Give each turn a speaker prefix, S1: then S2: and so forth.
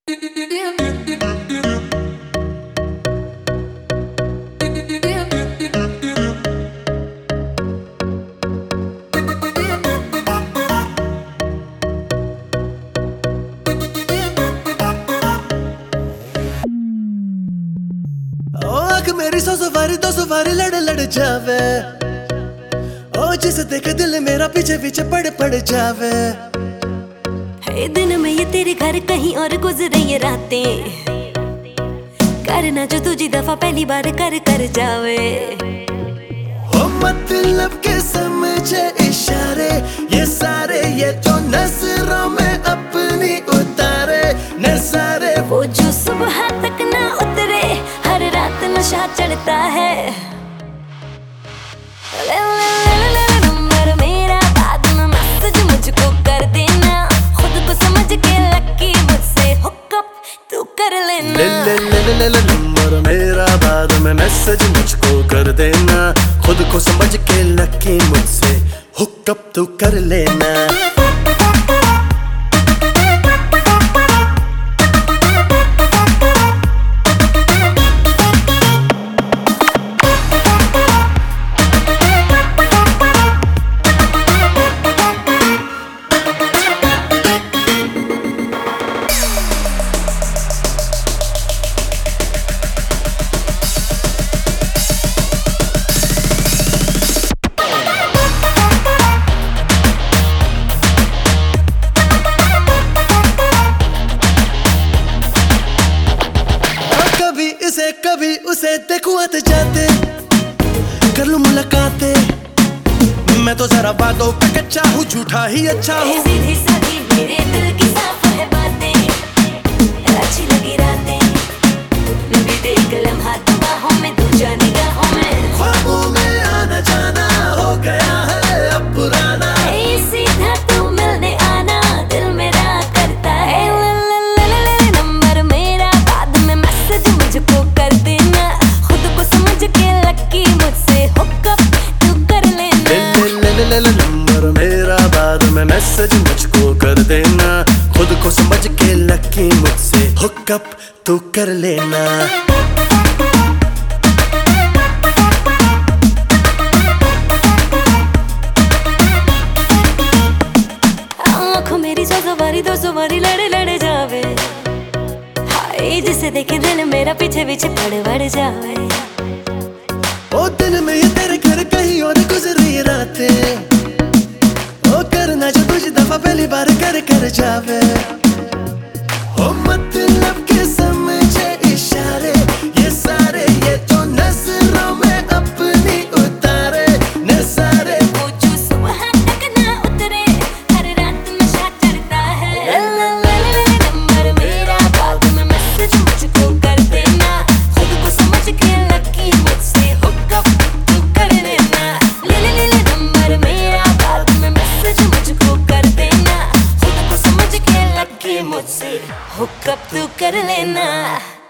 S1: मेरी सौ सवारी दो सवारी लड़ लड़ जावे, ओ जिसे देखे दिल मेरा पीछे पीछे पड़ जावे।
S2: है दिन में ये तेरे घर कहीं और गुजरे ये रातें, करना जो तुझी दफा पहली बार कर जावे।
S1: हो मतलब के समझे इशारे ये सारे, ये तो नजरों में अपनी उतारे नजारे।
S2: वो जो सुबह तक ना उतरे, हर रात नशा चढ़ता है। ले ले ले ले नंबर मेरा, बाद में मैसेज मुझको कर देना। खुद को समझ के लकी मुझसे हुकअप तू कर लेना।
S1: ले ले ले ले ले नंबर मेरा, बाद में मैसेज मुझको कर देना। खुद को समझ के लकी मुझसे हुकअप तू कर लेना। कभी उसे देखूं आते जाते, कर लूं मुलाकातें। मैं तो जरा बातों पे कच्चा हूँ, झूठा ही अच्छा हूँ।
S2: सीधी सादी मेरे दिल की साफ है बातें, अच्छी लगी रातें। बीते एक लम्हा तो बाहों में, दूजा निगाहों में।
S1: ख्वाबों में आना जाना हो गया है अब पुराना।
S2: सीधा तू मिलने आना, दिल मेरा करता है। ले नंबर मेरा, बाद में मैसेज मुझको कर देना। खुद को समझ के लकी मुझसे हुकअप तू कर लेना।
S1: ले नंबर मेरा, बाद में मैसेज मुझको कर देना। खुद को समझ के लकी मुझसे हुकअप तू कर लेना।
S2: मेरी सौ सवारी दो सवारी लड़ लड़ जावे। हाय जिसे देखे दिल मेरा पीछे पीछे पड़ जावे।
S1: ओ दिन में ये तेरे घर कहीं और गुजरी रातें, ओ करना जो तुझे दफा पहली बार कर जावे। ओ मतलब के समझे इशारे ये सारे, ये तो नजरों में अपनी उतारे नजारे।
S2: वो जो सुबह तक ना उतरे, हर रात नशा चढ़ता है। नंबर मेरा, बाद में मैसेज मुझको कर देना। खुद को समझ के लकी मुझसे हुकअप तू कर लेना। ले नंबर मेरा, बाद में मैसेज मुझको कर देना। खुद को समझ के लकी मुझसे हुकअप तू कर लेना।